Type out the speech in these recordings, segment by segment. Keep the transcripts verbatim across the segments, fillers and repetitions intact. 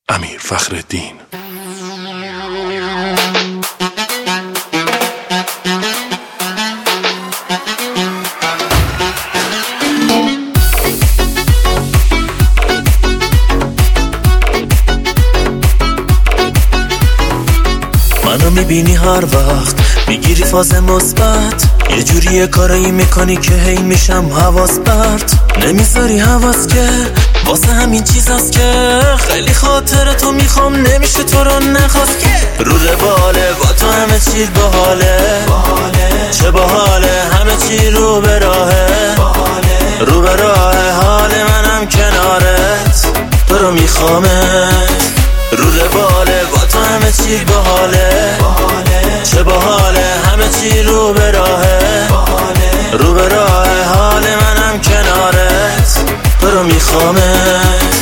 امیر فخرالدین. منو میبینی هر وقت میگیری فاز مثبت، یه جوری کارایی میکنی که هی میشم حواس پرت. نمیذاری حواس که واسه همین چیزاست که خیلی خاطر تو میخوام، نمیشه تو رو نخواست که رو رباله با تو همه چی باحاله، چه باحاله همه چی رو به راهه، رو به راه حال منم کنارت، تو رو میخوامت. رو رباله با تو همه چی باحاله، چه باحاله همه چی رو به راهه، رو به راه حال منم کنارت، تو رو میخوامت.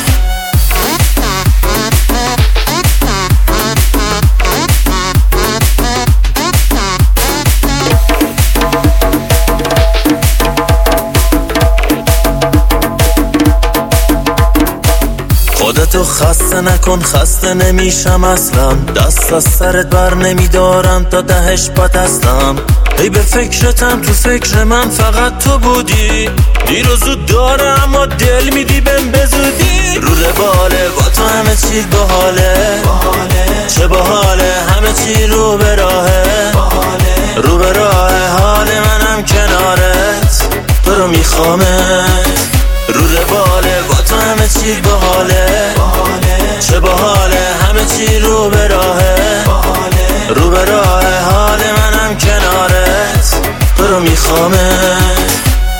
خودتو خسته نکن، خسته نمیشم اصلا، دست از سرت بر نمیدارم تا دهش بد هستم. ای به فکرتم، تو فکر من فقط تو بودی، دیر و زود داره اما دل میدی بهم بزودی. رو رباله با تو همه چی باحاله، چه باحاله همه چی رو به راهه، رو به راه حال منم کنارت، تو رو میخوامت. رو رباله با تو همه چی باحاله، چه باحاله همه چی رو به راهه، رو به راه حال منم کنارت، تو رو میخوامت.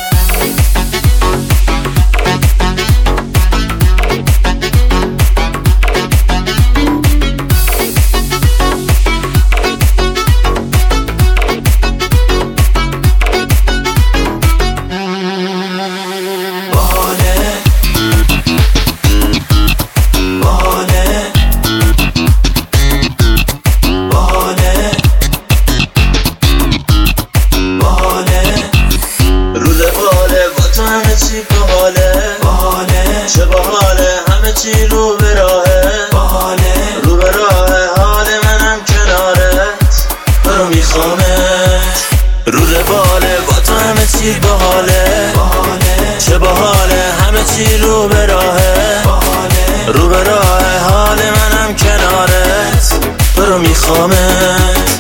چه باحاله همه چی رو به راهه، رو به راه حال منم کنارت، تو رو میخوامت. رو رباله با تو همه چی باحاله، چه باحاله همه چی رو به راهه، رو به راه حال منم کنارت، تو رو میخوامت.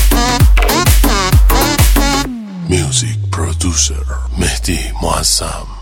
میوزیک پرودوسر مهدی معظم.